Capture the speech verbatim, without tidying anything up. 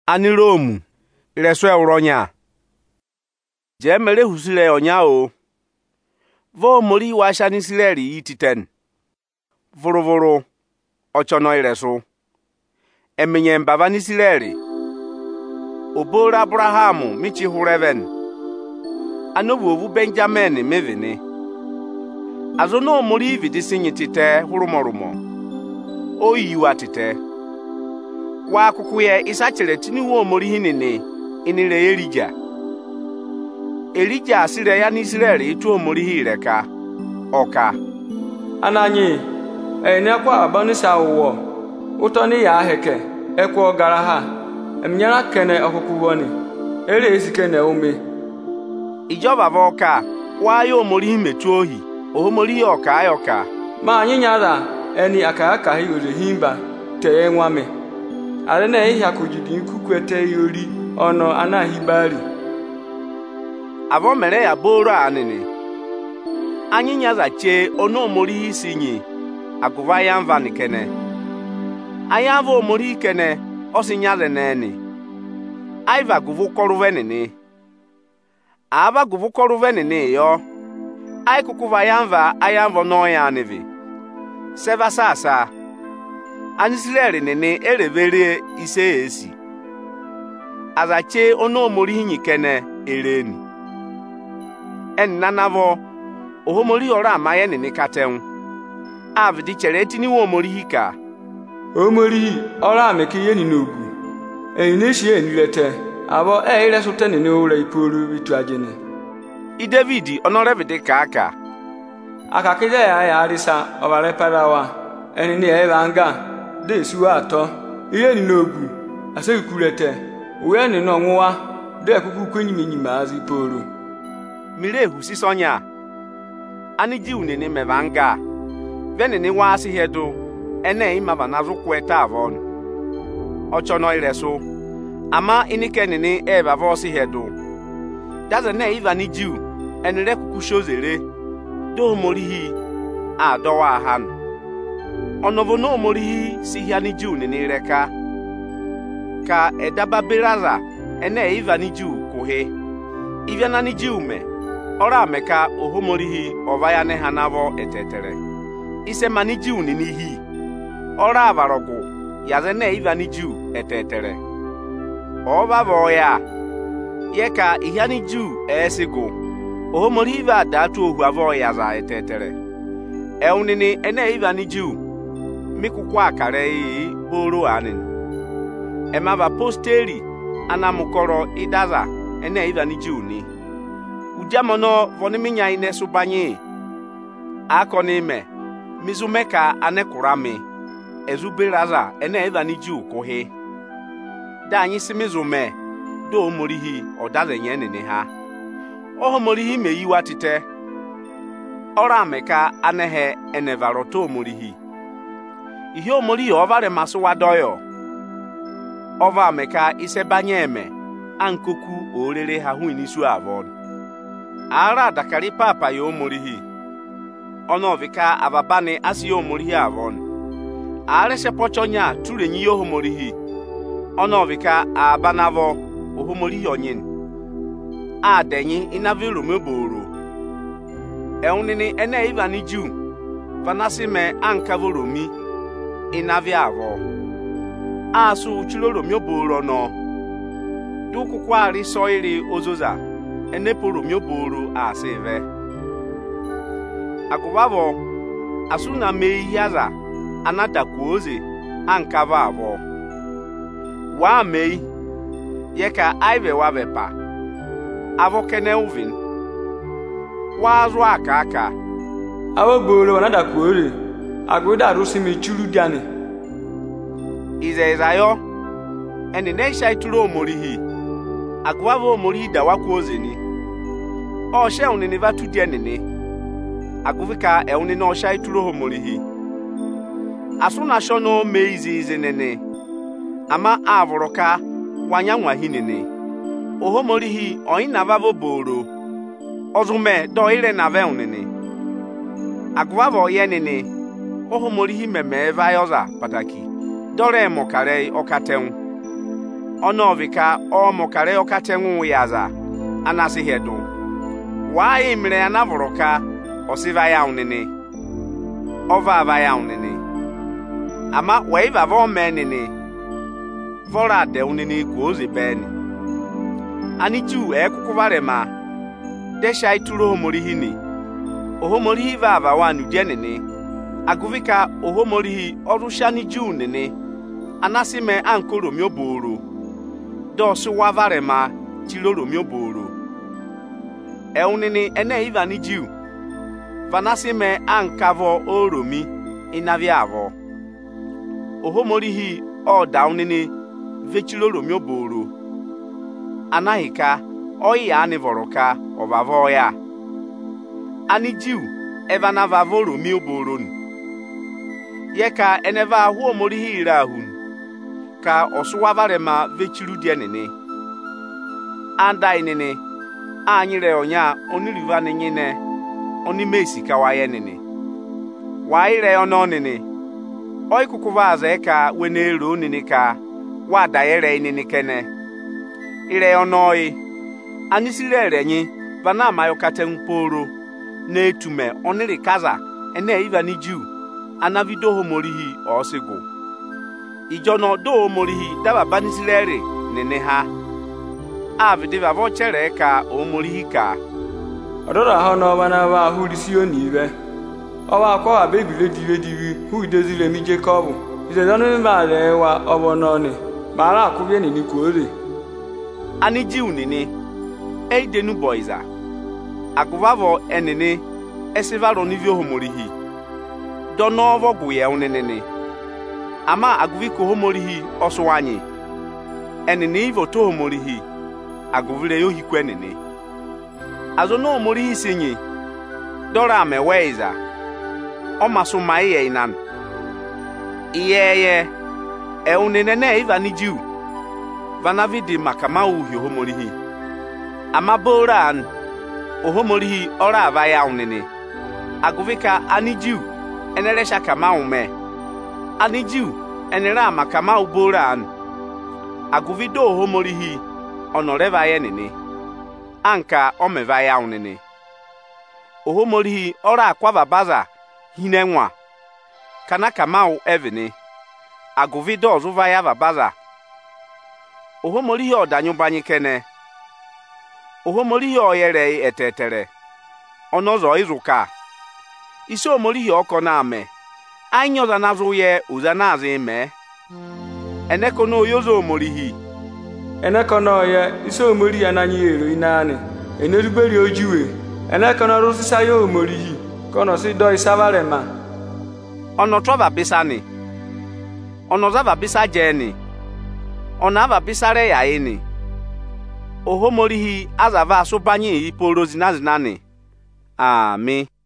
ani Rome ireso euronya je mere husire onya o vo mori wa shani sileri yititen voro voro ochono ireso emenye mbaba ni sileri obora Abraham michi hureven anobu ovu Benjamin mevene azono mori vidi sinyitite hurumorumo oyiwa tite wa akuku ye isachere tiniwo mori hinene inire Elija Elija asire ya ni Israel itu omori hireka oka ananyi ene kwa abanisa wo utoni ya heke ekwo gara ha emnyara kene okuku woni ere esike na ome ijoba voka wa yo omori metu ohi ohomori oka ayoka ma anyi nyara eni aka aka hi ore himba te enwame are na ehia kujidi nkukwete yori ono anahibari avo mere ya boro anini anyi nyaza che ono omori isinyi aguva ya mva nikene ayavo omori kene osinyaze neni aiva guvu koruvenini ava guvu koruvenini yo ai kukuva yamva ayamvo no ya nivi seva sasa anisileri nini erevere ise esi azache ono omori hinyi kene ereni en nanavo ohomori ora amaye nini katen avidi chere tini wo omori hika omori ora ameke yeni nogu eyineshi enilete abo e ire sote nini ore ipuru bitu ajene i David onorevide ka aka akakide ya ya arisa obare parawa enini evanga de suwa ato iye ni nogu ase kurete we ni no nwa de kuku kwenyiminyima azi poro mire husi sonya ani ji unene mevanga venene wa asi hedo ene imava nazo kweta avon ochono ireso ama inike nene eva vosi hedo daze ne iva ni jiu enire kuku shozere do morihi adowa han onovo no morihi si hia ni jiu nene reka ka edaba beraza ene iva ni jiu kohe ivya ni jiu me ora meka ohomorihi ovaya ne hanavo etetere ise mani jiu ni nihi ora avarogu yaze ne iva ni jiu etetere ova voya yeka ihani jiu esigo ohomorihi va datu ohu avoya za etetere eunini ene iva ni jiu mikukwa akare boro anin emava posteri anamukoro idaza ene iva ni jiu ni ujamono voniminya ine subanye akoni me mizumeka anekurame ezuberaza ene eva ni jiu kohe da anyi simizume do omorihi odaze nyenene ha ohomorihi meyiwa tite ora meka anehe enevaroto omorihi ihe omorihi ovare masuwa doyo ova meka isebanye eme ankoku orere ha hu inisu avon ara dakari papa yo morihi ono vika ababane asi yo morihi avon are se pochonya turenyi yo morihi ono vika abanavo oho morihi onyin adenyi inaviru meboro eunini ene ivani jiu vanasime ankavoromi inavi avo asu chiloro meboro no duku kwari soiri ozoza eneporo mioboro aseve akubavo asuna meiyaza anada kuoze ankava avo wa mei yeka aive wavepa avo kene uvin wazu aka aka avo boro anada kuore agoda rusi mi churu diane ize izayo eni neisha ituro omorihi agwavo omori dawa kuozeni o she unini vatu dienene aguvika e unini o sha ituro homorihi asuna shono meizi izenene ama avoroka wanyanwa hinene ohomorihi oina vavo boro ozume do ire na ve unini agwavo yenene ohomorihi meme vayoza pataki dore mokare okaten onovika omokare okatengu yaza anasi hedu wa imre anavoroka osiva ya unene ova ava ya unene ama weiva vo menene vora de unene kuoze beni ani ju ekukuvarema desha ituro homorihini ohomorihi vava wanu dienene aguvika ohomorihi orushani ju nene anasime ankoro mioboro dosu wavarema chiloro mioboro eunini ene ivani ju vanasime ankavo oromi inaviavo ohomorihi odaunini vechiloro mioboro anahika oya anivoroka ovavoya ani ju evana vavoro mioboron yeka eneva huomorihi irahun ka osuwavarema vechilu dienene anda inene anyire onya oniriva nenyine onimesi kawaye nene waire ononene oikukuvaza eka wenero nene ka wadayere inene kene ire onoi anisirere nyi vana mayokate mporo netume oniri kaza ene ivani ju anavido homorihi osigo ijono do homorihi daba banisirere nene ha avide vavo chere ka omorihi ka odora ha no bana ba hurisi onibe owa kwa abebile diwe diwi hu idezile mi Jacob ise donu ba le wa obono ni mara akubye ni kore ani ji unini eidenu boiza akuvavo enene esivaro nivyo homorihi donovo guye unenene ama aguviko homorihi oswanyi enene ivo to homorihi aguvire yo hikwenene azono homorihi sinyi dora meweiza omasuma iye inan iyeye e unenene ivani jiu vanavidi makama uhi homorihi ama boran ohomorihi ora avaya unene aguvika anijiu eneresha kama ume anijiu enera makama uboran aguvido ohomorihi onoreva yenene anka omevaya unene ohomorihi ora akwava baza hinenwa kana kamau evene aguvido ozuvaya vabaza ohomorihi odanyubanyi kene ohomorihi oyere etetere onozo izuka isi omorihi oko na ame anyoza nazuye uzanazi ime eneko no yozo omorihi eneko no ye isi omorihi ananyi ero inani eneruberi ojiwe eneko no rusisa yo omorihi kono si do isavarema ono trova bisani ono zava bisa jeni ono ava bisare ya ini ohomorihi azava asubanyi iporo zinazinani. Amen.